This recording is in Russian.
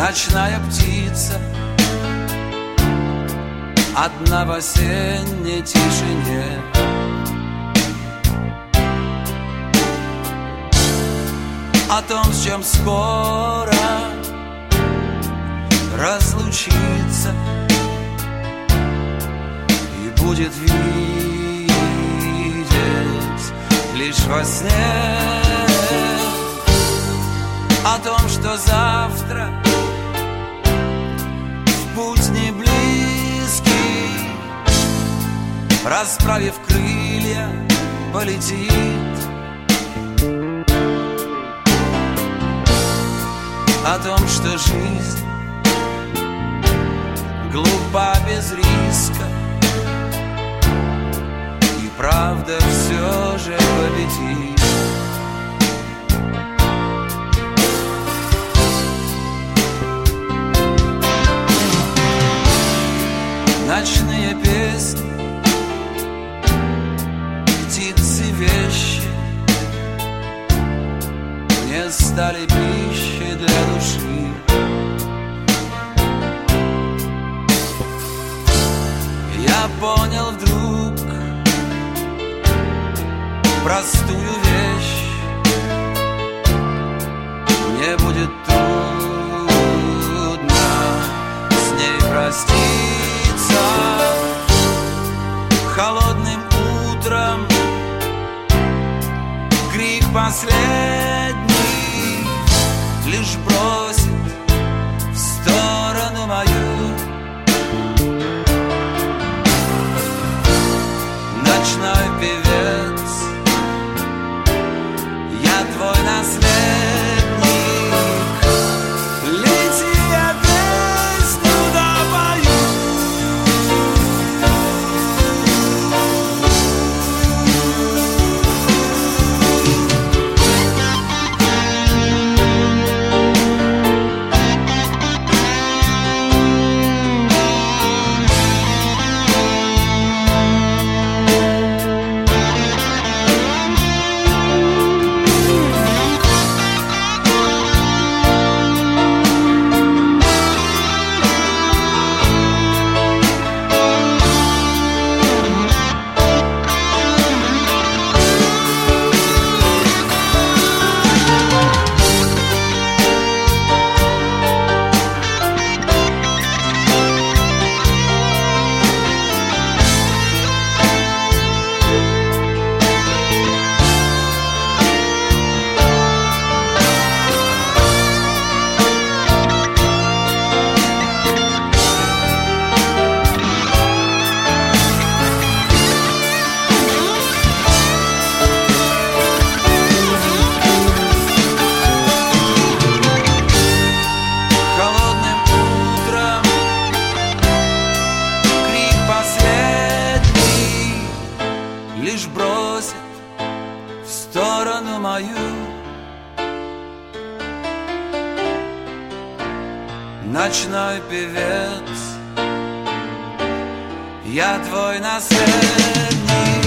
Ночная птица, одна в осенней тишине. О том, с чем скоро разлучиться и будет видеть лишь во сне. О том, что завтра в путь не близкий, расправив крылья, полетит. О том, что жизнь глупа без риска, и правда все же победит. Ночные песни, птицы, вещи не стали пищей для души. Я понял вдруг простую вещь: мне будет трудно с ней проститься. Холодным утром крик последний лишь бросит в сторону мою. Ночной певец, я твой наследник. Лети, я песню допою. Лишь бросит в сторону мою. Ночной певец, я твой наследник.